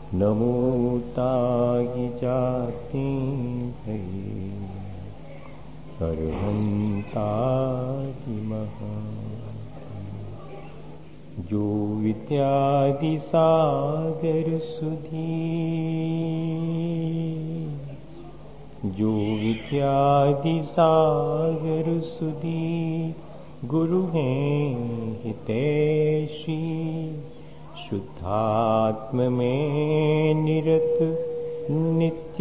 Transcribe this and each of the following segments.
नमो ताहि जाति भई अर्हन्ताहि महा। जो विद्यादि सागर सुधी, जो विद्यादि सागर सुधी गुरु हैं हितैषी। शुद्धात्म में निरत नित्य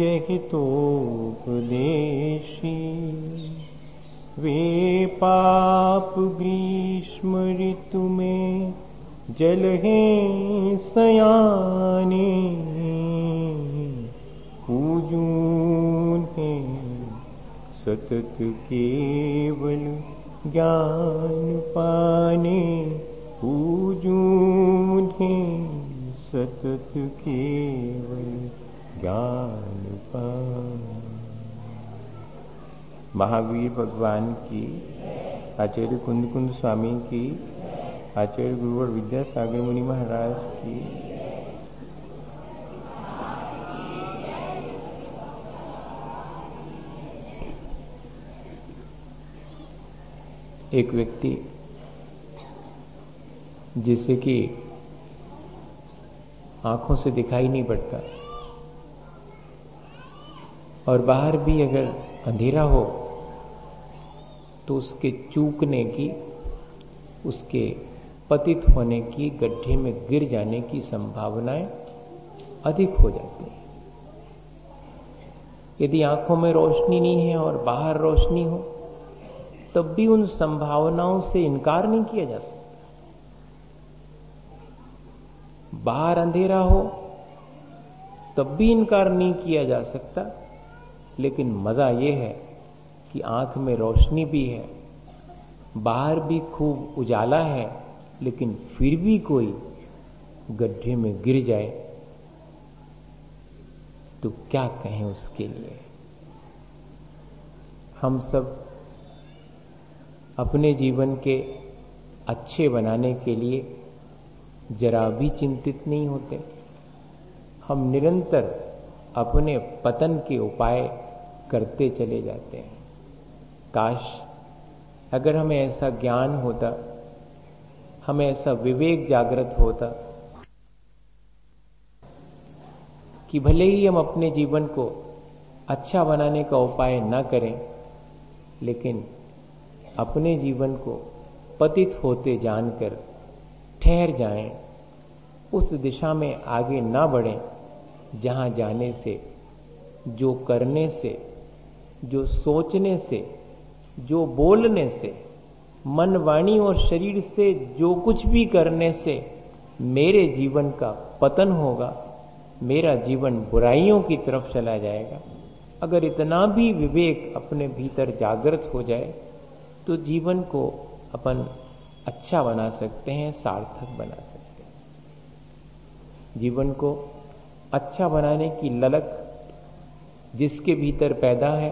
हितोपदेशी। वे पाप ग्रीष्म ऋतु में जल हैं सयाने। पूजून हैं सतत केवल ज्ञान पाने। पूजून हैं सतत केवल ज्ञान पाने। महावीर भगवान की, आचार्य कुंद कुंद स्वामी की, आचार्य गुरुवर विद्यासागर मुनि महाराज की। एक व्यक्ति जिसे कि आंखों से दिखाई नहीं पड़ता और बाहर भी अगर अंधेरा हो तो उसके चूकने की, उसके पतित होने की, गड्ढे में गिर जाने की संभावनाएं अधिक हो जाती हैं। यदि आंखों में रोशनी नहीं है और बाहर रोशनी हो तब भी उन संभावनाओं से इनकार नहीं किया जा सकता। बाहर अंधेरा हो तब भी इनकार नहीं किया जा सकता, लेकिन मजा यह है कि आंख में रोशनी भी है, बाहर भी खूब उजाला है, लेकिन फिर भी कोई गड्ढे में गिर जाए तो क्या कहें उसके लिए। हम सब अपने जीवन के अच्छे बनाने के लिए जरा भी चिंतित नहीं होते। हम निरंतर अपने पतन के उपाय करते चले जाते हैं। काश अगर हमें ऐसा ज्ञान होता, हमें ऐसा विवेक जागृत होता कि भले ही हम अपने जीवन को अच्छा बनाने का उपाय न करें, लेकिन अपने जीवन को पतित होते जानकर ठहर जाएं, उस दिशा में आगे ना बढ़ें जहां जाने से, जो करने से, जो सोचने से, जो बोलने से, मन, वाणी और शरीर से जो कुछ भी करने से मेरे जीवन का पतन होगा, मेरा जीवन बुराइयों की तरफ चला जाएगा। अगर इतना भी विवेक अपने भीतर जागृत हो जाए तो जीवन को अपन अच्छा बना सकते हैं, सार्थक बना सकते हैं। जीवन को अच्छा बनाने की ललक जिसके भीतर पैदा है,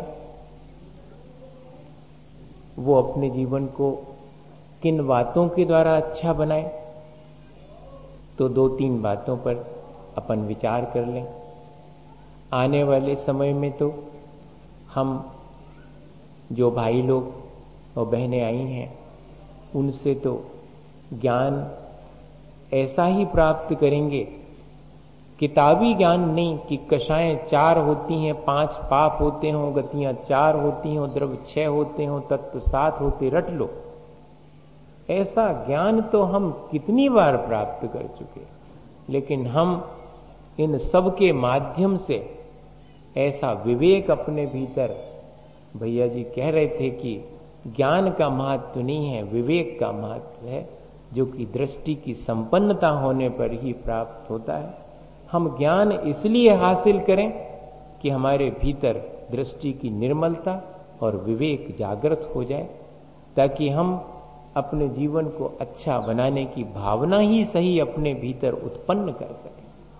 वो अपने जीवन को किन बातों के द्वारा अच्छा बनाए, तो 2-3 बातों पर अपन विचार कर लें। आने वाले समय में तो हम जो भाई लोग और बहनें आई हैं, उनसे तो ज्ञान ऐसा ही प्राप्त करेंगे, किताबी ज्ञान नहीं कि कषाएं 4 होती हैं, 5 पाप होते हों, गतियां 4 होती हों, द्रव्य 6 होते हों, तत्व 7 होते, रट लो। ऐसा ज्ञान तो हम कितनी बार प्राप्त कर चुके, लेकिन हम इन सब के माध्यम से ऐसा विवेक अपने भीतर, भैया जी कह रहे थे कि ज्ञान का महत्व नहीं है, विवेक का महत्व है, जो कि दृष्टि की संपन्नता होने पर ही प्राप्त होता है। हम ज्ञान इसलिए हासिल करें कि हमारे भीतर दृष्टि की निर्मलता और विवेक जागृत हो जाए, ताकि हम अपने जीवन को अच्छा बनाने की भावना ही सही अपने भीतर उत्पन्न कर सकें।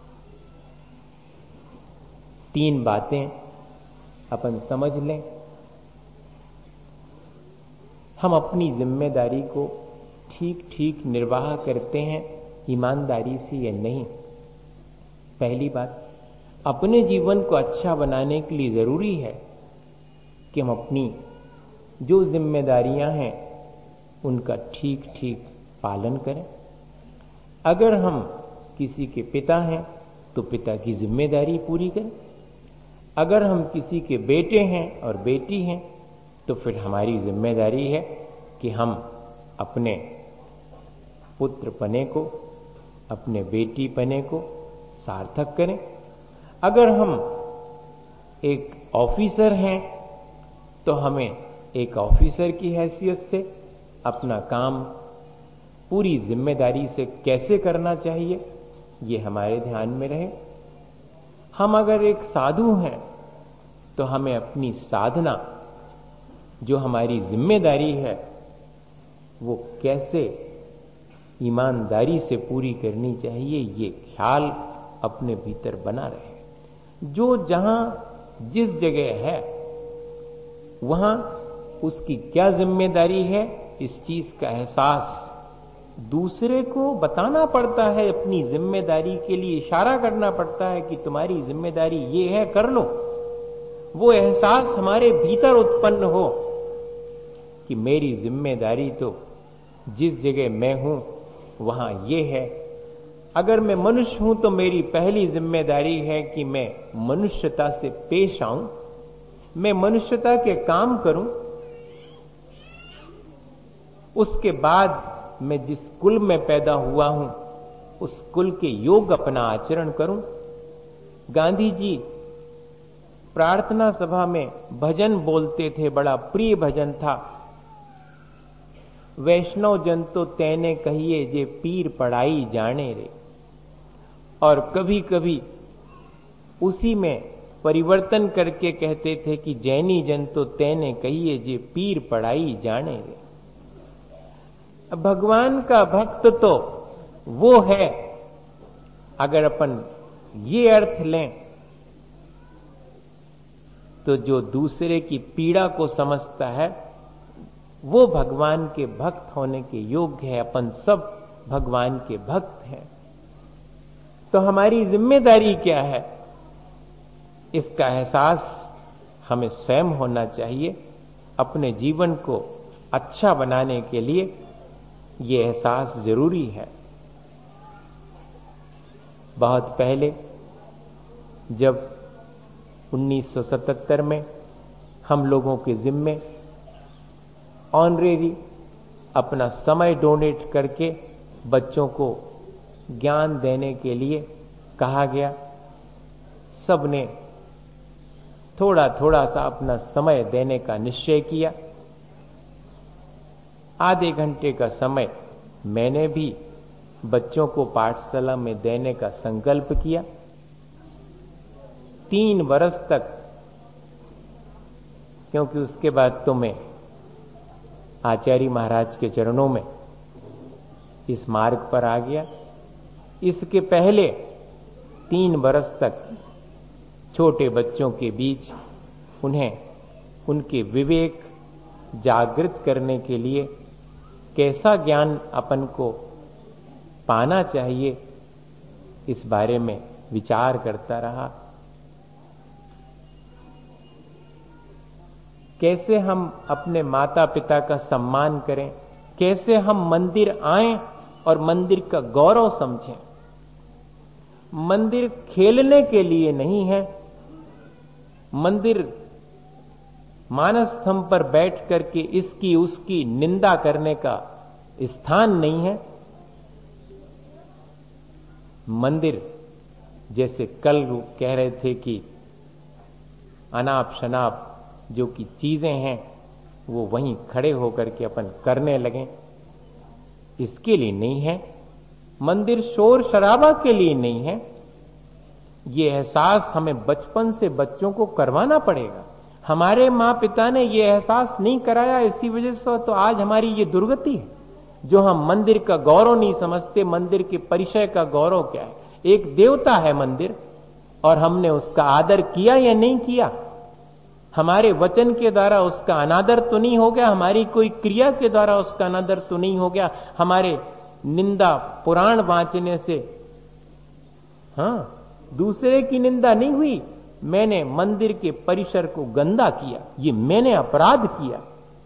3 बातें अपन समझ लें। हम अपनी जिम्मेदारी को ठीक ठीक निर्वाह करते हैं ईमानदारी से या नहीं। पहली बात, अपने जीवन को अच्छा बनाने के लिए जरूरी है कि हम अपनी जो जिम्मेदारियां हैं उनका ठीक ठीक पालन करें। अगर हम किसी के पिता हैं तो पिता की जिम्मेदारी पूरी करें। अगर हम किसी के बेटे हैं और बेटी हैं तो फिर हमारी जिम्मेदारी है कि हम अपने पुत्र पने को, अपने बेटी पने को सार्थक करें। अगर हम एक ऑफिसर हैं तो हमें एक ऑफिसर की हैसियत से अपना काम पूरी जिम्मेदारी से कैसे करना चाहिए ये हमारे ध्यान में रहे। हम अगर एक साधु हैं तो हमें अपनी साधना जो हमारी जिम्मेदारी है वो कैसे ईमानदारी से पूरी करनी चाहिए ये ख्याल अपने भीतर बना रहे। जो जहां जिस जगह है वहां उसकी क्या जिम्मेदारी है इस चीज का एहसास दूसरे को बताना पड़ता है। अपनी जिम्मेदारी के लिए इशारा करना पड़ता है कि तुम्हारी जिम्मेदारी ये है, कर लो। वो एहसास हमारे भीतर उत्पन्न हो कि मेरी जिम्मेदारी तो जिस जगह मैं हूं वहां ये है। अगर मैं मनुष्य हूं तो मेरी पहली जिम्मेदारी है कि मैं मनुष्यता से पेश आऊं, मैं मनुष्यता के काम करूं। उसके बाद मैं जिस कुल में पैदा हुआ हूं उस कुल के योग अपना आचरण करूं। गांधी जी प्रार्थना सभा में भजन बोलते थे, बड़ा प्रिय भजन था, वैष्णव जन तो तैने कहिए जे पीर पढ़ाई जाने रे। और कभी कभी उसी में परिवर्तन करके कहते थे कि जैनी जन तो तैने कहिए जे पीर पढ़ाई जाने रे। भगवान का भक्त तो वो है, अगर अपन ये अर्थ लें तो जो दूसरे की पीड़ा को समझता है वो भगवान के भक्त होने के योग्य है। अपन सब भगवान के भक्त हैं। तो हमारी जिम्मेदारी क्या है इसका एहसास हमें स्वयं होना चाहिए। अपने जीवन को अच्छा बनाने के लिए ये एहसास जरूरी है। बहुत पहले जब 1977 में हम लोगों के जिम्मे ऑनरेरी अपना समय डोनेट करके बच्चों को ज्ञान देने के लिए कहा गया, सबने थोड़ा थोड़ा सा अपना समय देने का निश्चय किया। आधे घंटे का समय मैंने भी बच्चों को पाठशाला में देने का संकल्प किया। 3 वर्ष तक, क्योंकि उसके बाद तो मैं आचार्य महाराज के चरणों में इस मार्ग पर आ गया। इसके पहले 3 वर्ष तक छोटे बच्चों के बीच उन्हें उनके विवेक जागृत करने के लिए कैसा ज्ञान अपन को पाना चाहिए इस बारे में विचार करता रहा। कैसे हम अपने माता पिता का सम्मान करें, कैसे हम मंदिर आएं और मंदिर का गौरव समझें। मंदिर खेलने के लिए नहीं है, मंदिर मानस स्तंभ पर बैठ करके इसकी उसकी निंदा करने का स्थान नहीं है। मंदिर जैसे कल कह रहे थे कि अनाप शनाप जो कि चीजें हैं वो वहीं खड़े होकर के अपन करने लगे, इसके लिए नहीं है। मंदिर शोर शराबा के लिए नहीं है। ये एहसास हमें बचपन से बच्चों को करवाना पड़ेगा। हमारे माँ पिता ने ये एहसास नहीं कराया, इसी वजह से तो आज हमारी ये दुर्गति है। जो हम मंदिर का गौरव नहीं समझते, मंदिर के परिचय का गौरव क्या है। एक देवता है मंदिर, और हमने उसका आदर किया या नहीं किया। हमारे वचन के द्वारा उसका अनादर तो नहीं हो गया, हमारी कोई क्रिया के द्वारा उसका अनादर तो नहीं हो गया। हमारे निंदा पुराण वांचने से, हाँ, दूसरे की निंदा नहीं हुई, मैंने मंदिर के परिसर को गंदा किया, ये मैंने अपराध किया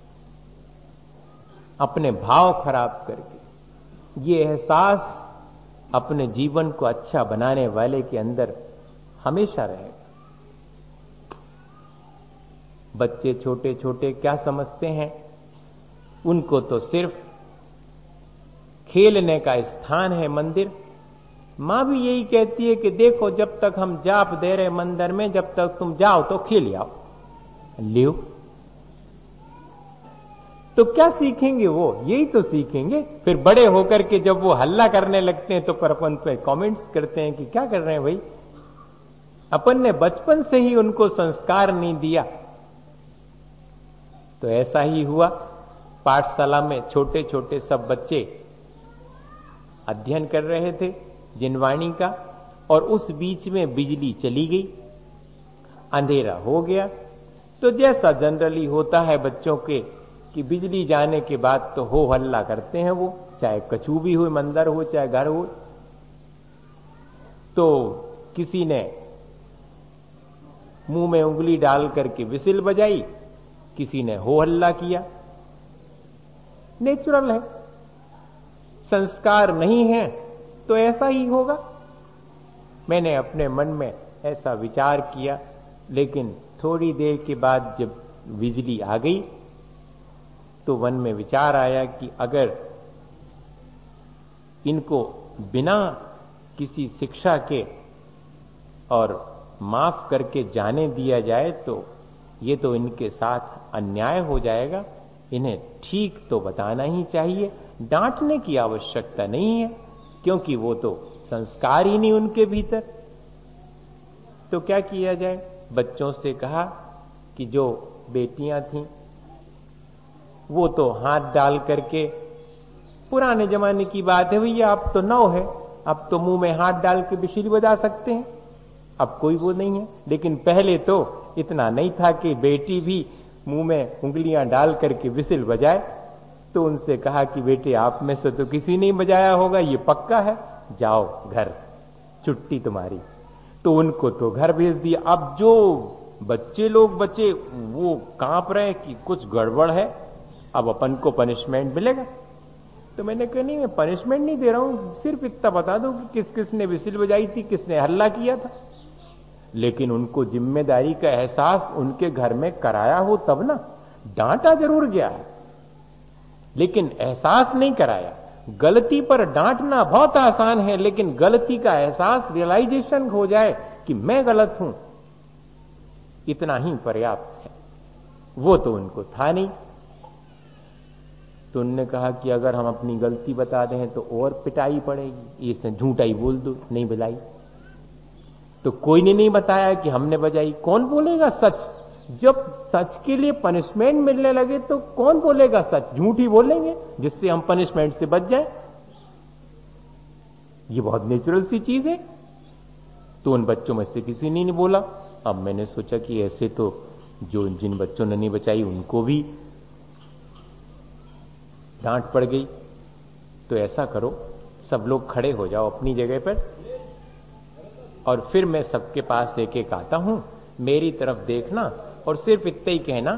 अपने भाव खराब करके। ये एहसास अपने जीवन को अच्छा बनाने वाले के अंदर हमेशा रहेगा। बच्चे छोटे छोटे क्या समझते हैं, उनको तो सिर्फ खेलने का स्थान है मंदिर। मां भी यही कहती है कि देखो जब तक हम जाप दे रहे मंदिर में, जब तक तुम जाओ तो खेल आओ। लियो तो क्या सीखेंगे वो, यही तो सीखेंगे। फिर बड़े होकर के जब वो हल्ला करने लगते हैं तो अपन पे कमेंट्स करते हैं कि क्या कर रहे हैं भाई, अपन ने बचपन से ही उनको संस्कार नहीं दिया। तो ऐसा ही हुआ, पाठशाला में छोटे छोटे सब बच्चे अध्ययन कर रहे थे जिनवाणी का, और उस बीच में बिजली चली गई, अंधेरा हो गया। तो जैसा जनरली होता है बच्चों के कि बिजली जाने के बाद तो हो हल्ला करते हैं वो, चाहे कचू भी हो, मंदिर हो, चाहे घर हो। तो किसी ने मुंह में उंगली डाल करके विसिल बजाई, किसी ने हो हल्ला किया। नेचुरल है, संस्कार नहीं है तो ऐसा ही होगा। मैंने अपने मन में ऐसा विचार किया, लेकिन थोड़ी देर के बाद जब बिजली आ गई तो मन में विचार आया कि अगर इनको बिना किसी शिक्षा के और माफ करके जाने दिया जाए तो ये तो इनके साथ अन्याय हो जाएगा। इन्हें ठीक तो बताना ही चाहिए, डांटने की आवश्यकता नहीं है, क्योंकि वो तो संस्कार ही नहीं उनके भीतर। तो क्या किया जाए, बच्चों से कहा कि जो बेटियां थीं वो तो हाथ डाल करके, पुराने जमाने की बात है भैया, अब तो 9 है, अब तो मुंह में हाथ डाल के बिजली बजा सकते हैं, अब कोई वो नहीं है। लेकिन पहले तो इतना नहीं था कि बेटी भी मुंह में उंगलियां डाल करके विसिल बजाए। तो उनसे कहा कि बेटे आप में से तो किसी ने बजाया होगा, ये पक्का है, जाओ घर, छुट्टी तुम्हारी। तो उनको तो घर भेज दिया। अब जो बच्चे लोग बचे वो कांप रहे कि कुछ गड़बड़ है, अब अपन को पनिशमेंट मिलेगा। तो मैंने कहा नहीं, मैं पनिशमेंट नहीं दे रहा हूं, सिर्फ इतना बता दो कि किस किस ने विसिल बजाई थी, किसने हल्ला किया था। लेकिन उनको जिम्मेदारी का एहसास उनके घर में कराया हो तब ना। डांटा जरूर गया है लेकिन एहसास नहीं कराया। गलती पर डांटना बहुत आसान है, लेकिन गलती का एहसास, रियलाइजेशन हो जाए कि मैं गलत हूं, इतना ही पर्याप्त है। वो तो उनको था नहीं। तो उन्होंने कहा कि अगर हम अपनी गलती बता दें तो और पिटाई पड़ेगी, इसने झूठा ही बोल दो, नहीं बजाई। तो कोई ने नहीं बताया कि हमने बजाई। कौन बोलेगा सच? जब सच के लिए पनिशमेंट मिलने लगे तो कौन बोलेगा सच? झूठ ही बोलेंगे जिससे हम पनिशमेंट से बच जाए। ये बहुत नेचुरल सी चीज है। तो उन बच्चों में से किसी ने नहीं बोला। अब मैंने सोचा कि ऐसे तो जिन बच्चों ने नहीं बचाई उनको भी डांट पड़ गई। तो ऐसा करो, सब लोग खड़े हो जाओ अपनी जगह पर, और फिर मैं सबके पास एक एक आता हूं, मेरी तरफ देखना और सिर्फ इतना ही कहना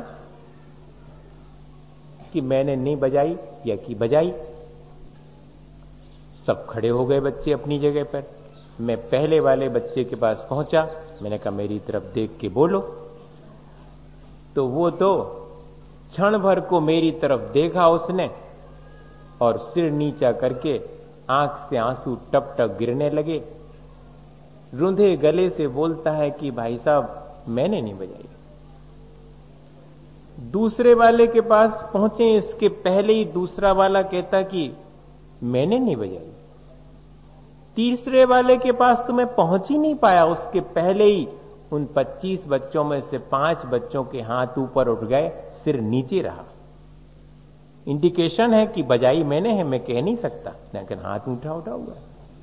कि मैंने नहीं बजाई या कि बजाई। सब खड़े हो गए बच्चे अपनी जगह पर। मैं पहले वाले बच्चे के पास पहुंचा, मैंने कहा मेरी तरफ देख के बोलो। तो वो तो क्षण भर को मेरी तरफ देखा उसने और सिर नीचा करके आंख से आंसू टप टप गिरने लगे। रुंधे गले से बोलता है कि भाई साहब मैंने नहीं बजाई। दूसरे वाले के पास पहुंचे इसके पहले ही दूसरा वाला कहता कि मैंने नहीं बजाई। तीसरे वाले के पास तो मैं पहुंच ही नहीं पाया, उसके पहले ही उन 25 बच्चों में से 5 बच्चों के हाथ ऊपर उठ गए, सिर नीचे रहा। इंडिकेशन है कि बजाई मैंने है, मैं कह नहीं सकता, लेकिन हाथ उठा हुआ।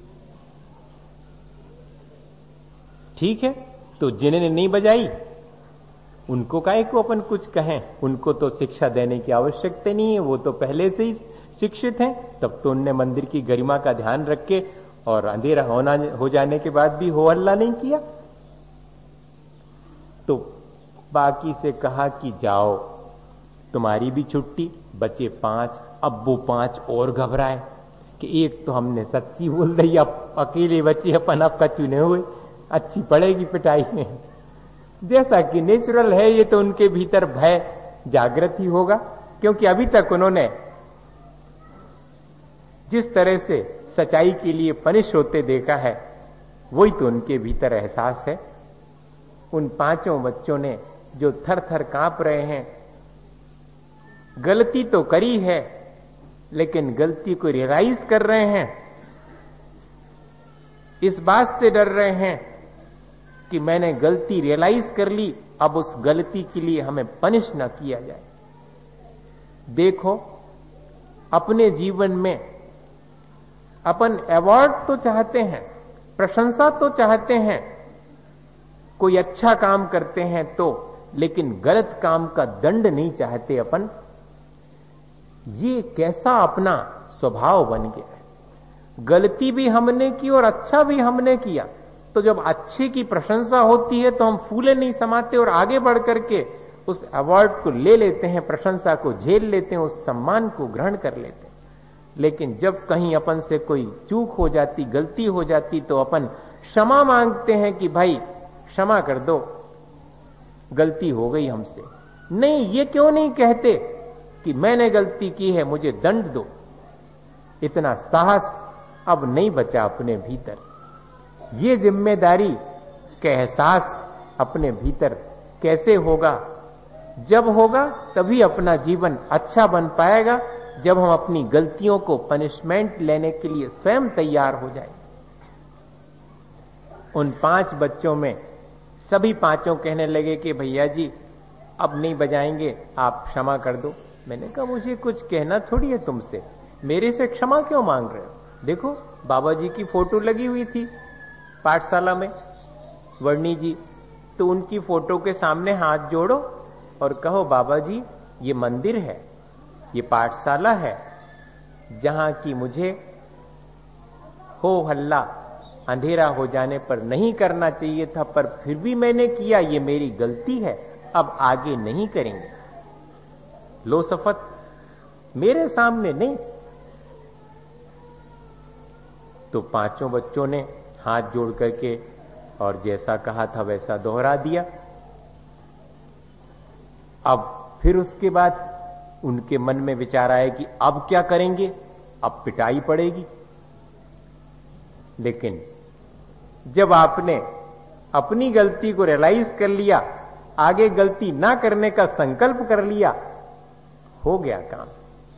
ठीक है, तो जिन्होंने नहीं बजाई उनको काहे को अपन कुछ कहें, उनको तो शिक्षा देने की आवश्यकता नहीं है, वो तो पहले से ही शिक्षित हैं। तब तो उनने मंदिर की गरिमा का ध्यान रख के और अंधेरा हो जाने के बाद भी हो हल्ला नहीं किया। तो बाकी से कहा कि जाओ, तुम्हारी भी छुट्टी, बचे 5। अब वो 5 और घबराए कि एक तो हमने सच्ची बोल दी, अब अकेले बच्चे अपन आपका चुने हुए, अच्छी पड़ेगी पिटाई में। जैसा कि नेचुरल है, ये तो उनके भीतर भय जागृत ही होगा, क्योंकि अभी तक उन्होंने जिस तरह से सच्चाई के लिए पनिश होते देखा है, वही तो उनके भीतर एहसास है। उन 5 बच्चों ने जो थर थर कांप रहे हैं, गलती तो करी है लेकिन गलती को रियलाइज कर रहे हैं, इस बात से डर रहे हैं कि मैंने गलती रियलाइज कर ली, अब उस गलती के लिए हमें पनिश ना किया जाए। देखो, अपने जीवन में अपन अवार्ड तो चाहते हैं, प्रशंसा तो चाहते हैं, कोई अच्छा काम करते हैं तो, लेकिन गलत काम का दंड नहीं चाहते अपन। ये कैसा अपना स्वभाव बन गया है। गलती भी हमने की और अच्छा भी हमने किया, तो जब अच्छे की प्रशंसा होती है तो हम फूले नहीं समाते और आगे बढ़ करके उस अवार्ड को ले लेते हैं, प्रशंसा को झेल लेते हैं, उस सम्मान को ग्रहण कर लेते हैं। लेकिन जब कहीं अपन से कोई चूक हो जाती, गलती हो जाती, तो अपन क्षमा मांगते हैं कि भाई क्षमा कर दो, गलती हो गई हमसे। नहीं, ये क्यों नहीं कहते कि मैंने गलती की है, मुझे दंड दो। इतना साहस अब नहीं बचा अपने भीतर। ये जिम्मेदारी का एहसास अपने भीतर कैसे होगा? जब होगा तभी अपना जीवन अच्छा बन पाएगा, जब हम अपनी गलतियों को पनिशमेंट लेने के लिए स्वयं तैयार हो जाए। उन 5 बच्चों में सभी 5 कहने लगे कि भैया जी अब नहीं बजाएंगे, आप क्षमा कर दो। मैंने कहा मुझे कुछ कहना थोड़ी है तुमसे, मेरे से क्षमा क्यों मांग रहे हो? देखो, बाबा जी की फोटो लगी हुई थी पाठशाला में, वर्णी जी, तो उनकी फोटो के सामने हाथ जोड़ो और कहो बाबा जी ये मंदिर है, ये पाठशाला है, जहां की मुझे हो हल्ला अंधेरा हो जाने पर नहीं करना चाहिए था, पर फिर भी मैंने किया, ये मेरी गलती है, अब आगे नहीं करेंगे। लो शपथ, मेरे सामने नहीं। तो 5 बच्चों ने हाथ जोड़ करके और जैसा कहा था वैसा दोहरा दिया। अब फिर उसके बाद उनके मन में विचार आया कि अब क्या करेंगे, अब पिटाई पड़ेगी। लेकिन जब आपने अपनी गलती को रियलाइज कर लिया, आगे गलती ना करने का संकल्प कर लिया, हो गया काम।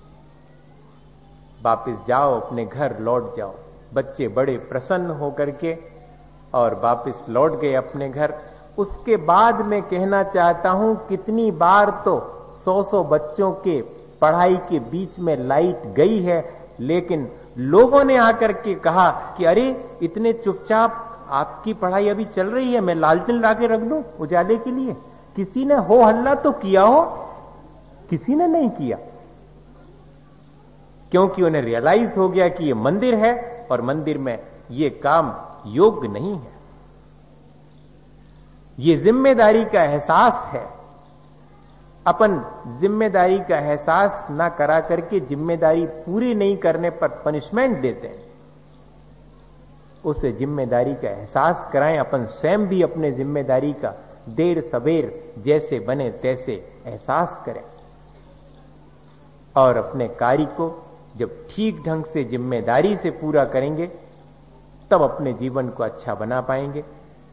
वापस जाओ, अपने घर लौट जाओ। बच्चे बड़े प्रसन्न होकर के और वापस लौट गए अपने घर। उसके बाद मैं कहना चाहता हूं, कितनी बार तो 100 बच्चों के पढ़ाई के बीच में लाइट गई है, लेकिन लोगों ने आकर के कहा कि अरे इतने चुपचाप आपकी पढ़ाई अभी चल रही है, मैं लालटेन लाके रख दूं उजाले के लिए। किसी ने हो हल्ला तो किया हो? किसी ने नहीं किया, क्योंकि उन्हें रियलाइज हो गया कि ये मंदिर है और मंदिर में ये काम योग्य नहीं है। ये जिम्मेदारी का एहसास है। अपन जिम्मेदारी का एहसास ना करा करके जिम्मेदारी पूरी नहीं करने पर पनिशमेंट देते हैं। उसे जिम्मेदारी का एहसास कराएं। अपन स्वयं भी अपने जिम्मेदारी का देर सवेर जैसे बने तैसे एहसास करें और अपने कार्य को जब ठीक ढंग से जिम्मेदारी से पूरा करेंगे तब अपने जीवन को अच्छा बना पाएंगे।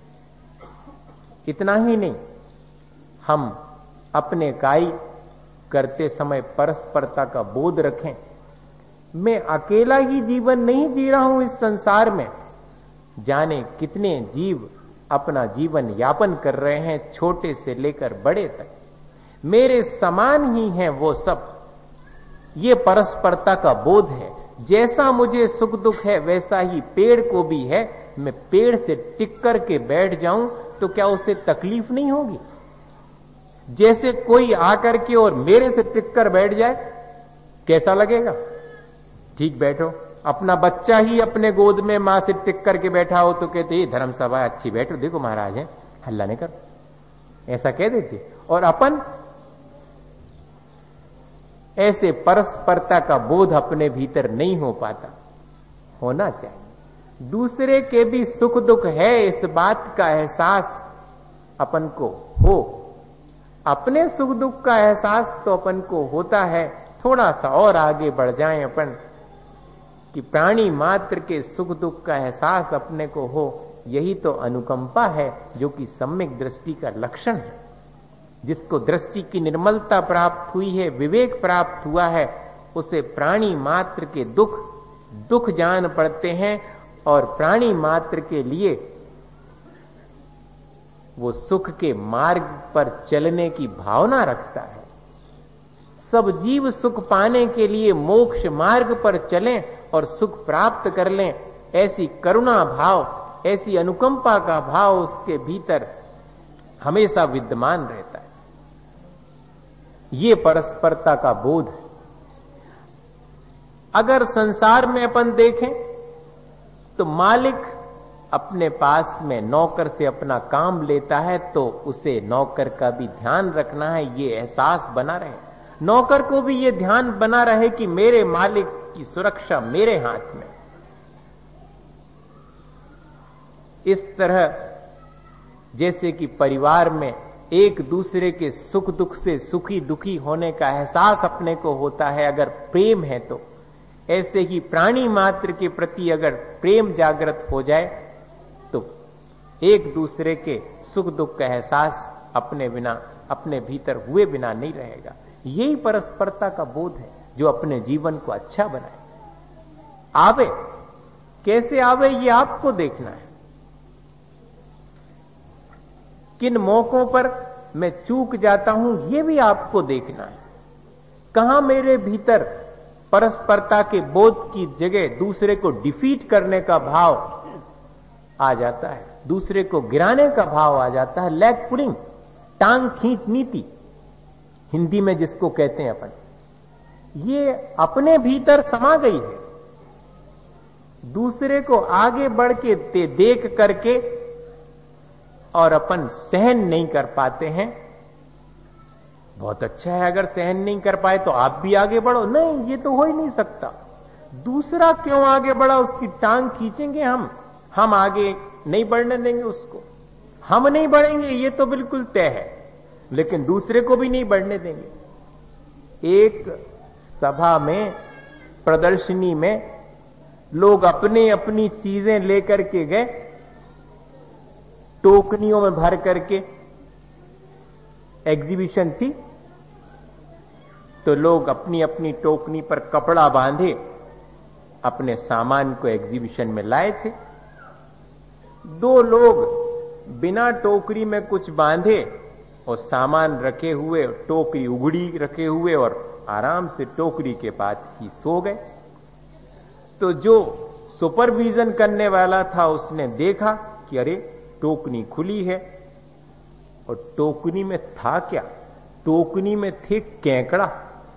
इतना ही नहीं, हम अपने कार्य करते समय परस्परता का बोध रखें। मैं अकेला ही जीवन नहीं जी रहा हूं इस संसार में, जाने कितने जीव अपना जीवन यापन कर रहे हैं, छोटे से लेकर बड़े तक। मेरे समान ही हैं वो सब। ये परस्परता का बोध है। जैसा मुझे सुख दुख है वैसा ही पेड़ को भी है। मैं पेड़ से टिक कर के बैठ जाऊं तो क्या उसे तकलीफ नहीं होगी? जैसे कोई आकर के और मेरे से टिक कर बैठ जाए, कैसा लगेगा? ठीक बैठो, अपना बच्चा ही अपने गोद में मां से टिक करके बैठा हो तो कहते ये धर्म सभा अच्छी, बैठो, देखो महाराज है, हल्ला नहीं कर, ऐसा कह देते। और अपन ऐसे परस्परता का बोध अपने भीतर नहीं हो पाता, होना चाहिए। दूसरे के भी सुख दुख है इस बात का एहसास अपन को हो, अपने सुख दुख का एहसास तो अपन को होता है। थोड़ा सा और आगे बढ़ जाएं अपन कि प्राणी मात्र के सुख दुख का एहसास अपने को हो, यही तो अनुकंपा है जो कि सम्यक दृष्टि का लक्षण है। जिसको दृष्टि की निर्मलता प्राप्त हुई है, विवेक प्राप्त हुआ है, उसे प्राणी मात्र के दुख दुख जान पड़ते हैं और प्राणी मात्र के लिए वो सुख के मार्ग पर चलने की भावना रखता है। सब जीव सुख पाने के लिए मोक्ष मार्ग पर चलें और सुख प्राप्त कर लें, ऐसी करुणा भाव, ऐसी अनुकंपा का भाव उसके भीतर हमेशा विद्यमान रहता है। ये परस्परता का बोध है। अगर संसार में अपन देखें तो मालिक अपने पास में नौकर से अपना काम लेता है तो उसे नौकर का भी ध्यान रखना है, ये एहसास बना रहे। नौकर को भी ये ध्यान बना रहे कि मेरे मालिक की सुरक्षा मेरे हाथ में। इस तरह जैसे कि परिवार में एक दूसरे के सुख दुख से सुखी दुखी होने का एहसास अपने को होता है, अगर प्रेम है तो ऐसे ही प्राणी मात्र के प्रति अगर प्रेम जागृत हो जाए तो एक दूसरे के सुख दुख का एहसास अपने बिना, अपने भीतर हुए बिना नहीं रहेगा। यही परस्परता का बोध है जो अपने जीवन को अच्छा बनाए। आवे कैसे आवे ये आपको देखना है। किन मौकों पर मैं चूक जाता हूं ये भी आपको देखना है। कहां मेरे भीतर परस्परता के बोध की जगह दूसरे को डिफीट करने का भाव आ जाता है, दूसरे को गिराने का भाव आ जाता है। लेग पुलिंग, टांग खींच नीति हिंदी में जिसको कहते हैं अपन, ये अपने भीतर समा गई है। दूसरे को आगे बढ़ के देख करके और अपन सहन नहीं कर पाते हैं। बहुत अच्छा है अगर सहन नहीं कर पाए तो आप भी आगे बढ़ो। नहीं, ये तो हो ही नहीं सकता। दूसरा क्यों आगे बढ़ा उसकी टांग खींचेंगे हम आगे नहीं बढ़ने देंगे उसको। हम नहीं बढ़ेंगे ये तो बिल्कुल तय है, लेकिन दूसरे को भी नहीं बढ़ने देंगे। एक सभा में, प्रदर्शनी में लोग अपनी अपनी चीजें लेकर के गए, टोकनियों में भर करके एग्जीबिशन थी, तो लोग अपनी अपनी टोकनी पर कपड़ा बांधे अपने सामान को एग्जीबिशन में लाए थे। दो लोग बिना टोकरी में कुछ बांधे और सामान रखे हुए, टोकरी उगड़ी रखे हुए और आराम से टोकरी के पास ही सो गए। तो जो सुपरविजन करने वाला था उसने देखा कि अरे टोकनी खुली है, और टोकनी में था क्या? टोकनी में थे केकड़ा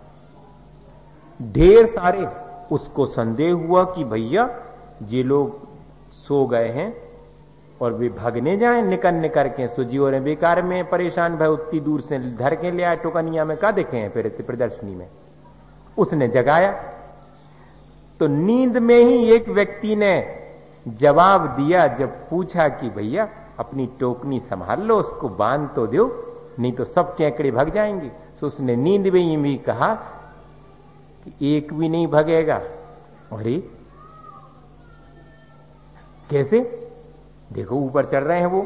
ढेर सारे। उसको संदेह हुआ कि भैया ये लोग सो गए हैं और वे भागने जाएं निकल के। सुजियो ने बेकार में परेशान भाई उतनी दूर से धर के ले आए टोकनिया में, का देखे हैं फिर प्रदर्शनी में। उसने जगाया तो नींद में ही एक व्यक्ति ने जवाब दिया, जब पूछा कि भैया अपनी टोकनी संभाल लो, उसको बांध तो दो, नहीं तो सब केकड़े भाग जाएंगे। तो उसने नींद में ही भी कहा कि एक भी नहीं भागेगा। अरे कैसे? देखो ऊपर चढ़ रहे हैं वो।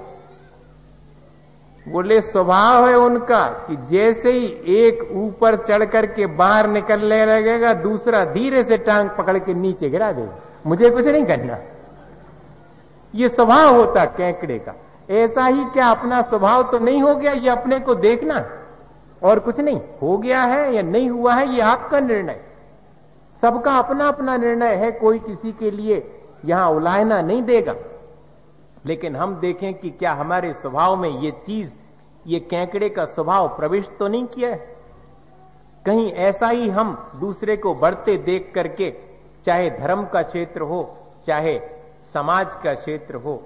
बोले स्वभाव है उनका कि जैसे ही एक ऊपर चढ़ करके बाहर निकलने लगेगा, दूसरा धीरे से टांग पकड़ के नीचे गिरा देगा। मुझे कुछ नहीं करना। ये स्वभाव होता केकड़े का। ऐसा ही क्या अपना स्वभाव तो नहीं हो गया? ये अपने को देखना और कुछ नहीं। हो गया है या नहीं हुआ है ये आपका निर्णय, सबका अपना अपना निर्णय है। कोई किसी के लिए यहां उलाहना नहीं देगा। लेकिन हम देखें कि क्या हमारे स्वभाव में ये चीज, ये केकड़े का स्वभाव प्रविष्ट तो नहीं किया है? कहीं ऐसा ही हम दूसरे को बढ़ते देख करके चाहे धर्म का क्षेत्र हो, चाहे समाज का क्षेत्र हो,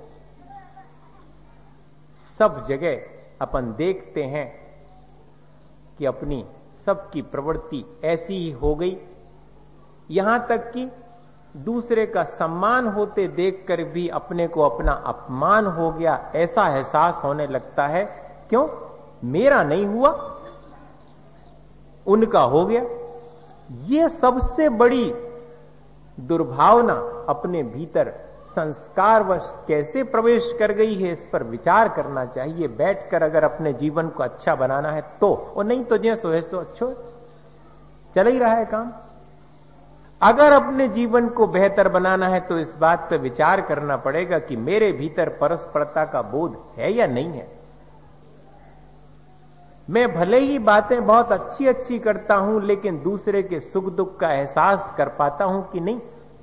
सब जगह अपन देखते हैं कि अपनी सबकी प्रवृत्ति ऐसी ही हो गई, यहां तक कि दूसरे का सम्मान होते देखकर भी अपने को अपना अपमान हो गया ऐसा एहसास होने लगता है। क्यों? मेरा नहीं हुआ, उनका हो गया। यह सबसे बड़ी दुर्भावना अपने भीतर संस्कारवश कैसे प्रवेश कर गई है, इस पर विचार करना चाहिए बैठकर। अगर अपने जीवन को अच्छा बनाना है तो, और नहीं तो जैसो है सो अच्छो, चल ही रहा है काम। अगर अपने जीवन को बेहतर बनाना है तो इस बात पर विचार करना पड़ेगा कि मेरे भीतर परस्परता का बोध है या नहीं है। मैं भले ही बातें बहुत अच्छी अच्छी करता हूं, लेकिन दूसरे के सुख दुख का एहसास कर पाता हूं कि नहीं।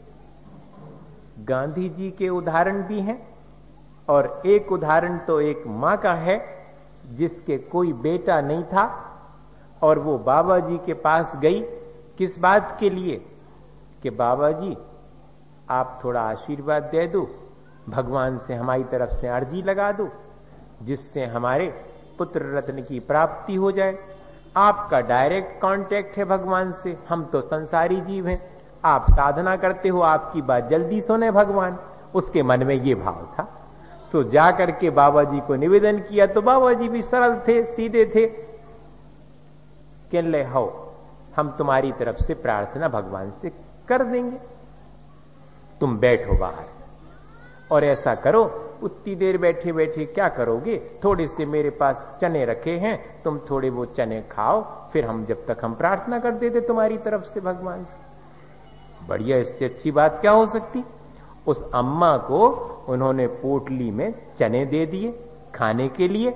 गांधी जी के उदाहरण भी हैं, और एक उदाहरण तो एक मां का है जिसके कोई बेटा नहीं था, और वो बाबा जी के पास गई किस बात के लिए कि बाबा जी आप थोड़ा आशीर्वाद दे दो, भगवान से हमारी तरफ से अर्जी लगा दो जिससे हमारे पुत्र रत्न की प्राप्ति हो जाए। आपका डायरेक्ट कांटेक्ट है भगवान से, हम तो संसारी जीव हैं, आप साधना करते हो, आपकी बात जल्दी सुने भगवान। उसके मन में ये भाव था। सो जाकर के बाबा जी को निवेदन किया तो बाबा जी भी सरल थे, सीधे थे, कह ले हो हम तुम्हारी तरफ से प्रार्थना भगवान से कर देंगे, तुम बैठो बाहर और ऐसा करो। उतनी देर बैठे बैठे क्या करोगे, थोड़े से मेरे पास चने रखे हैं, तुम थोड़े वो चने खाओ, फिर हम जब तक हम प्रार्थना कर देते तुम्हारी तरफ से भगवान से। बढ़िया, इससे अच्छी बात क्या हो सकती। उस अम्मा को उन्होंने पोटली में चने दे दिए खाने के लिए,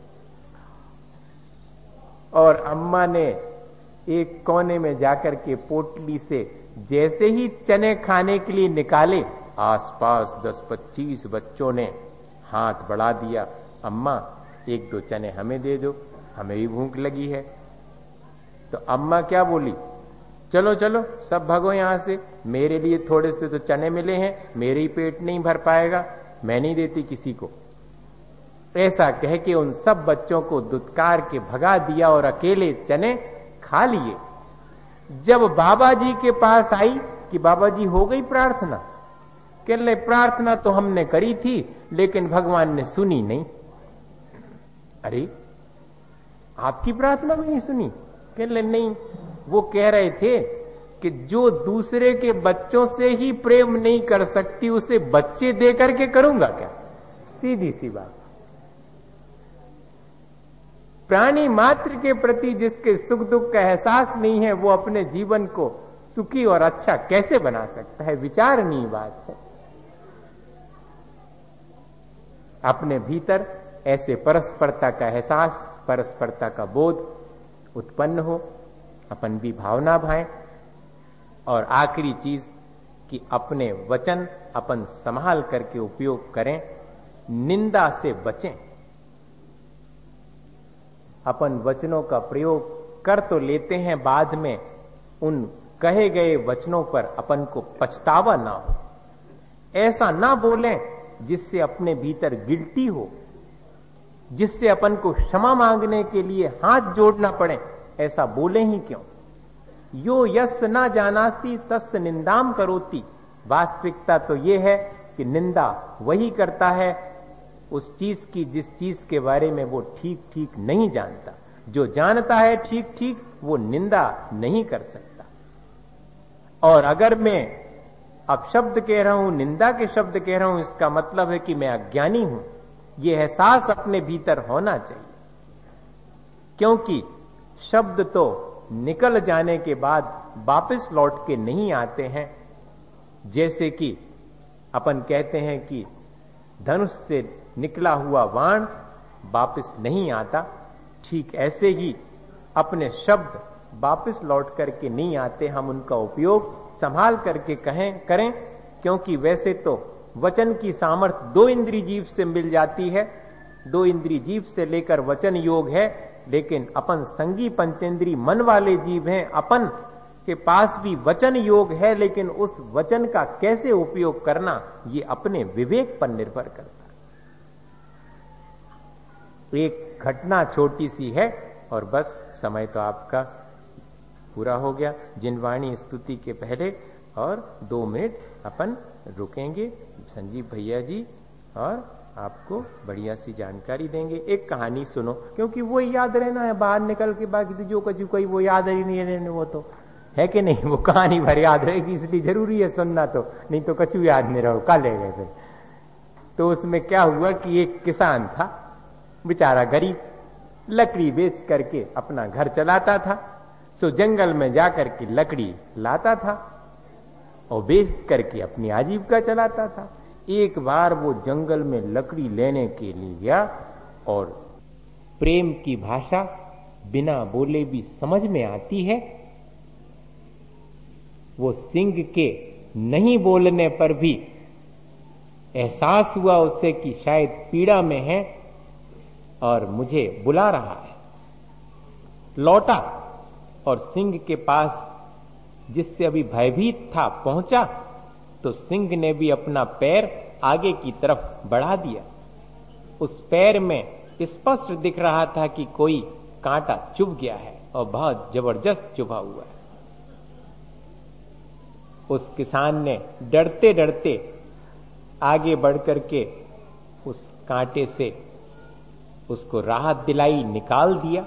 और अम्मा ने एक कोने में जाकर के पोटली से जैसे ही चने खाने के लिए निकाले, आसपास 10-25 बच्चों ने हाथ बढ़ा दिया, अम्मा 1-2 चने हमें दे दो, हमें भी भूख लगी है। तो अम्मा क्या बोली, चलो चलो सब भागो यहां से, मेरे लिए थोड़े से तो चने मिले हैं, मेरे ही पेट नहीं भर पाएगा, मैं नहीं देती किसी को। ऐसा कह के उन सब बच्चों को दुत्कार के भगा दिया और अकेले चने खा लिए। जब बाबा जी के पास आई कि बाबा जी हो गई प्रार्थना, कह ले प्रार्थना तो हमने करी थी लेकिन भगवान ने सुनी नहीं। अरे आपकी प्रार्थना भी नहीं सुनी? कह ले नहीं, वो कह रहे थे कि जो दूसरे के बच्चों से ही प्रेम नहीं कर सकती उसे बच्चे दे करके करूंगा क्या? सीधी सी बात। प्राणी मात्र के प्रति जिसके सुख दुख का एहसास नहीं है, वो अपने जीवन को सुखी और अच्छा कैसे बना सकता है? विचारणीय बात है। अपने भीतर ऐसे परस्परता का एहसास, परस्परता का बोध उत्पन्न हो, अपन भी भावना भाएं। और आखिरी चीज कि अपने वचन अपन संभाल करके उपयोग करें, निंदा से बचें। अपन वचनों का प्रयोग कर तो लेते हैं, बाद में उन कहे गए वचनों पर अपन को पछतावा ना हो। ऐसा ना बोलें जिससे अपने भीतर गिल्टी हो, जिससे अपन को क्षमा मांगने के लिए हाथ जोड़ना पड़े। ऐसा बोले ही क्यों? यो यस ना जानासी तस् निंदाम करोति। वास्तविकता तो यह है कि निंदा वही करता है उस चीज की जिस चीज के बारे में वो ठीक ठीक नहीं जानता। जो जानता है ठीक ठीक, वो निंदा नहीं कर सकता। और अगर मैं अपशब्द कह रहा हूं, निंदा के शब्द कह रहा हूं, इसका मतलब है कि मैं अज्ञानी हूं। यह एहसास अपने भीतर होना चाहिए, क्योंकि शब्द तो निकल जाने के बाद वापस लौट के नहीं आते हैं। जैसे कि अपन कहते हैं कि धनुष से निकला हुआ बाण वापस नहीं आता, ठीक ऐसे ही अपने शब्द वापस लौट करके नहीं आते। हम उनका उपयोग संभाल करके करें, क्योंकि वैसे तो वचन की सामर्थ्य 2 इंद्रिय जीव से मिल जाती है, 2 इंद्रिय जीव से लेकर वचन योग है। लेकिन अपन संगी पंचेंद्री मन वाले जीव हैं। अपन के पास भी वचन योग है, लेकिन उस वचन का कैसे उपयोग करना ये अपने विवेक पर निर्भर करता है। एक घटना छोटी सी है और बस समय तो आपका पूरा हो गया। जिनवाणी स्तुति के पहले और 2 मिनट अपन रुकेंगे। संजीव भैया जी और आपको बढ़िया सी जानकारी देंगे। एक कहानी सुनो, क्योंकि वो याद रहना है, बाहर निकल के बाकी तो जो कछु कोई वो याद ही नहीं रहने, वो तो है कि नहीं, वो कहानी भर याद रहेगी, इसलिए जरूरी है सुनना, तो नहीं तो कछु याद नहीं रहो, काले गए फिर। तो उसमें क्या हुआ कि एक किसान था, बेचारा गरीब, लकड़ी बेच करके अपना घर चलाता था। सो जंगल में जाकर के लकड़ी लाता था और बेच करके अपनी आजीविका चलाता था। एक बार वो जंगल में लकड़ी लेने के लिए गया और प्रेम की भाषा बिना बोले भी समझ में आती है। वो सिंह के नहीं बोलने पर भी एहसास हुआ उससे कि शायद पीड़ा में है और मुझे बुला रहा है। लौटा और सिंह के पास, जिससे अभी भयभीत था, पहुंचा तो सिंह ने भी अपना पैर आगे की तरफ बढ़ा दिया। उस पैर में स्पष्ट दिख रहा था कि कोई कांटा चुभ गया है और बहुत जबरदस्त चुभा हुआ है। उस किसान ने डरते डरते आगे बढ़ करके उस कांटे से उसको राहत दिलाई, निकाल दिया।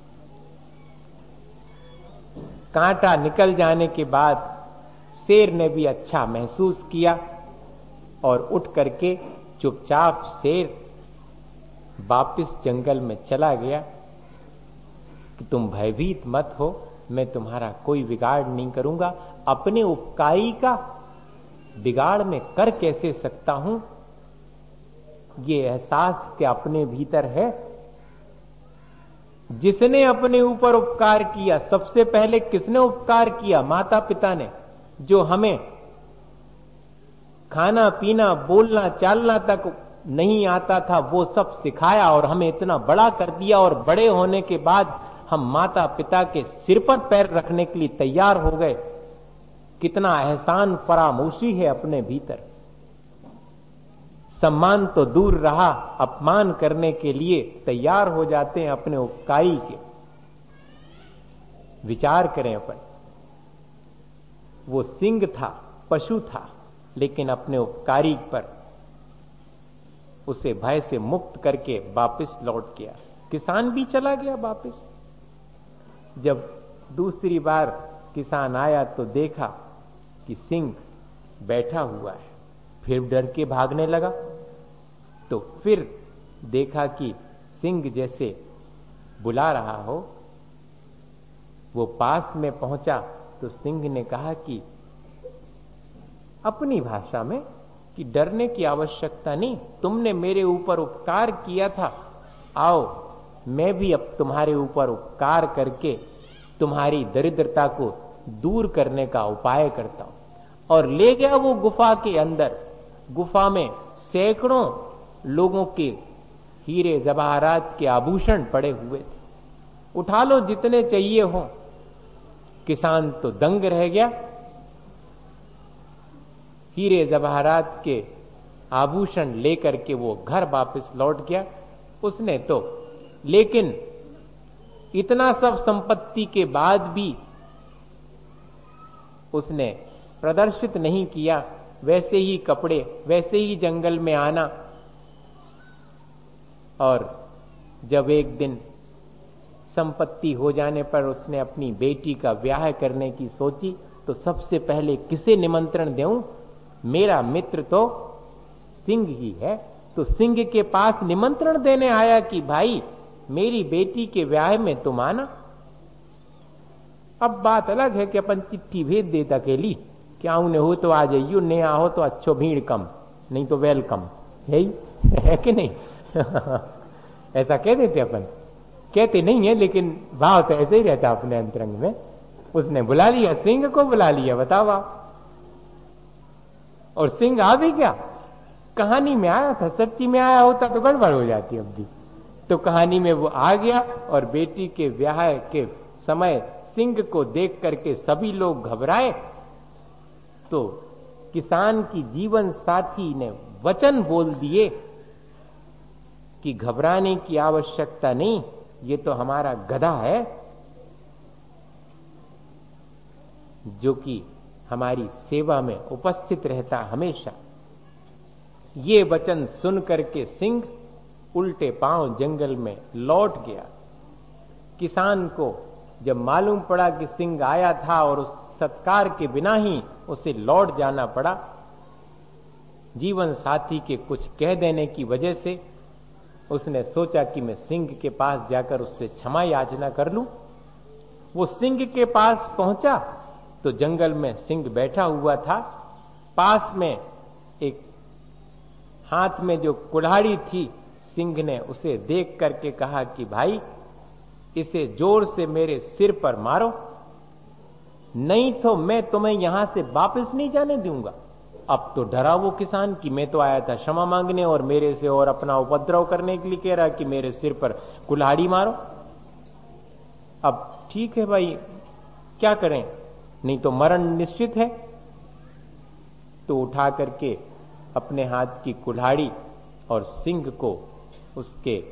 कांटा निकल जाने के बाद शेर ने भी अच्छा महसूस किया और उठ करके चुपचाप शेर वापिस जंगल में चला गया कि तुम भयभीत मत हो, मैं तुम्हारा कोई बिगाड़ नहीं करूंगा। अपने उपकारी का बिगाड़ में कर कैसे सकता हूं, ये एहसास के अपने भीतर है। जिसने अपने ऊपर उपकार किया, सबसे पहले किसने उपकार किया? माता पिता ने, जो हमें खाना पीना बोलना चालना तक नहीं आता था, वो सब सिखाया और हमें इतना बड़ा कर दिया। और बड़े होने के बाद हम माता पिता के सिर पर पैर रखने के लिए तैयार हो गए। कितना एहसान फरामोशी है अपने भीतर। सम्मान तो दूर रहा, अपमान करने के लिए तैयार हो जाते हैं अपने उपकारी के। विचार करें अपन, वो सिंह था, पशु था, लेकिन अपने उपकारी पर उसे भय से मुक्त करके वापस लौट गया। किसान भी चला गया वापस। जब दूसरी बार किसान आया तो देखा कि सिंह बैठा हुआ है, फिर डर के भागने लगा। तो फिर देखा कि सिंह जैसे बुला रहा हो। वो पास में पहुंचा तो सिंह ने कहा कि अपनी भाषा में कि डरने की आवश्यकता नहीं, तुमने मेरे ऊपर उपकार किया था, आओ मैं भी अब तुम्हारे ऊपर उपकार करके तुम्हारी दरिद्रता को दूर करने का उपाय करता हूं। और ले गया वो गुफा के अंदर। गुफा में सैकड़ों लोगों के हीरे जवाहरात के आभूषण पड़े हुए थे। उठा लो जितने चाहिए हो। किसान तो दंग रह गया। हीरे जवाहरात के आभूषण लेकर के वो घर वापस लौट गया। उसने तो लेकिन इतना सब संपत्ति के बाद भी उसने प्रदर्शित नहीं किया। वैसे ही कपड़े, वैसे ही जंगल में आना। और जब एक दिन संपत्ति हो जाने पर उसने अपनी बेटी का ब्याह करने की सोची, तो सबसे पहले किसे निमंत्रण दूं? मेरा मित्र तो सिंह ही है। तो सिंह के पास निमंत्रण देने आया कि भाई मेरी बेटी के ब्याह में तुम आना। अब बात अलग है कि अपन चिट्ठी भेज देता अकेली, क्या उन्हें हो तो आ जाइयो, नहीं आओ तो अच्छो भीड़ कम, नहीं तो वेलकम है कि नहीं? ऐसा कह देते अपन, कहते नहीं है लेकिन भाव तो ऐसे ही रहता अपने अंतरंग में। उसने बुला लिया, सिंह को बुला लिया, बताओ आप। और सिंह आ भी गया। कहानी में आया था, सच्ची में आया होता तो गड़बड़ हो जाती अब भी। तो कहानी में वो आ गया और बेटी के ब्याह के समय सिंह को देख करके सभी लोग घबराए, तो किसान की जीवन साथी ने वचन बोल दिए कि घबराने की आवश्यकता नहीं, ये तो हमारा गधा है जो कि हमारी सेवा में उपस्थित रहता हमेशा। ये वचन सुन करके सिंह उल्टे पांव जंगल में लौट गया। किसान को जब मालूम पड़ा कि सिंह आया था और उस सत्कार के बिना ही उसे लौट जाना पड़ा, जीवन साथी के कुछ कह देने की वजह से उसने सोचा कि मैं सिंह के पास जाकर उससे क्षमा याचना कर लूं। वो सिंह के पास पहुंचा तो जंगल में सिंह बैठा हुआ था। पास में एक हाथ में जो कुल्हाड़ी थी, सिंह ने उसे देख करके कहा कि भाई, इसे जोर से मेरे सिर पर मारो, नहीं तो मैं तुम्हें यहां से वापस नहीं जाने दूंगा। अब तो डरा वो किसान कि मैं तो आया था क्षमा मांगने और मेरे से और अपना उपद्रव करने के लिए कह रहा कि मेरे सिर पर कुल्हाड़ी मारो। अब ठीक है भाई, क्या करें, नहीं तो मरण निश्चित है। तो उठा करके अपने हाथ की कुल्हाड़ी और सिंह को उसके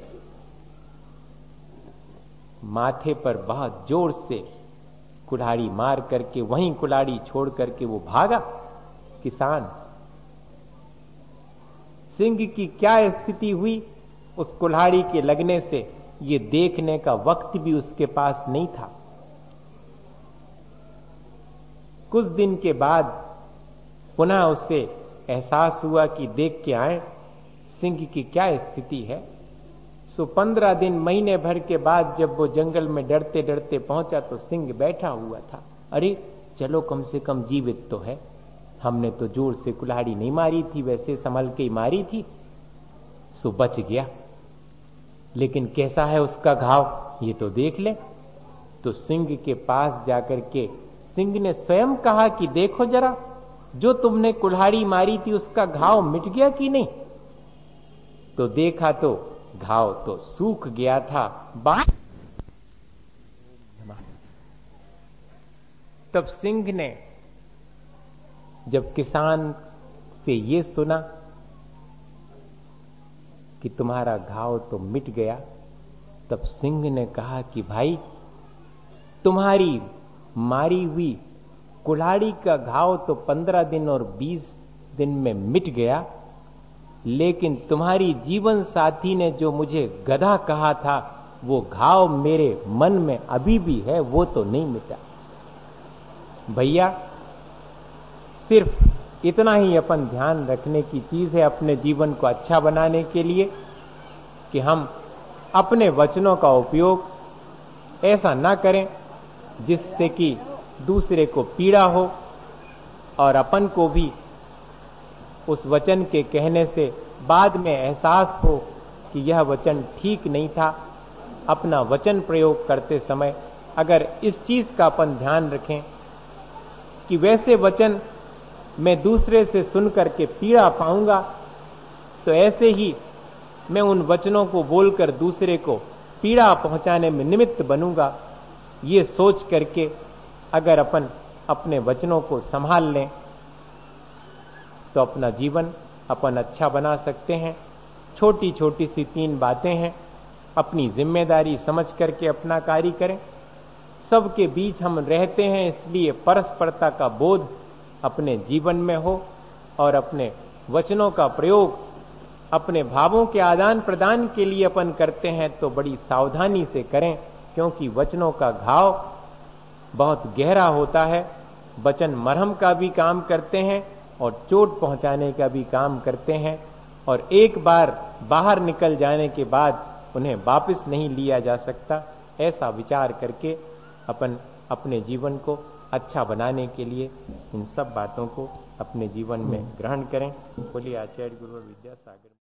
माथे पर बहुत जोर से कुल्हाड़ी मार करके वहीं कुल्हाड़ी छोड़ करके वो भागा। किसान, सिंह की क्या स्थिति हुई उस कुल्हाड़ी के लगने से, ये देखने का वक्त भी उसके पास नहीं था। कुछ दिन के बाद पुनः उसे एहसास हुआ कि देख के आए सिंह की क्या स्थिति है। सो 15 दिन महीने भर के बाद जब वो जंगल में डरते डरते पहुंचा तो सिंह बैठा हुआ था। अरे चलो, कम से कम जीवित तो है, हमने तो जोर से कुल्हाड़ी नहीं मारी थी, वैसे संभल के ही मारी थी, सो बच गया। लेकिन कैसा है उसका घाव, ये तो देख ले। तो सिंह के पास जाकर के सिंह ने स्वयं कहा कि देखो जरा, जो तुमने कुल्हाड़ी मारी थी उसका घाव मिट गया कि नहीं। तो देखा तो घाव तो सूख गया था। तब सिंह ने जब किसान से ये सुना कि तुम्हारा घाव तो मिट गया, तब सिंह ने कहा कि भाई, तुम्हारी मारी हुई कुल्हाड़ी का घाव तो 15 दिन और 20 दिन में मिट गया, लेकिन तुम्हारी जीवन साथी ने जो मुझे गधा कहा था, वो घाव मेरे मन में अभी भी है, वो तो नहीं मिटा। भैया, सिर्फ इतना ही अपन ध्यान रखने की चीज है अपने जीवन को अच्छा बनाने के लिए कि हम अपने वचनों का उपयोग ऐसा ना करें जिससे कि दूसरे को पीड़ा हो और अपन को भी उस वचन के कहने से बाद में एहसास हो कि यह वचन ठीक नहीं था। अपना वचन प्रयोग करते समय अगर इस चीज का अपन ध्यान रखें कि वैसे वचन मैं दूसरे से सुन करके पीड़ा पाऊंगा, तो ऐसे ही मैं उन वचनों को बोलकर दूसरे को पीड़ा पहुंचाने में निमित्त बनूंगा। ये सोच करके अगर अपन अपने वचनों को संभाल लें तो अपना जीवन अपन अच्छा बना सकते हैं। छोटी छोटी सी 3 बातें हैं, अपनी जिम्मेदारी समझ करके अपना कार्य करें। सबके बीच हम रहते हैं, इसलिए परस्परता का बोध अपने जीवन में हो और अपने वचनों का प्रयोग अपने भावों के आदान प्रदान के लिए अपन करते हैं तो बड़ी सावधानी से करें, क्योंकि वचनों का घाव बहुत गहरा होता है। वचन मरहम का भी काम करते हैं और चोट पहुंचाने का भी काम करते हैं, और एक बार बाहर निकल जाने के बाद उन्हें वापस नहीं लिया जा सकता। ऐसा विचार करके अपन अपने जीवन को अच्छा बनाने के लिए इन सब बातों को अपने जीवन में ग्रहण करें। बोलिए आचार्य गुरु विद्यासागर।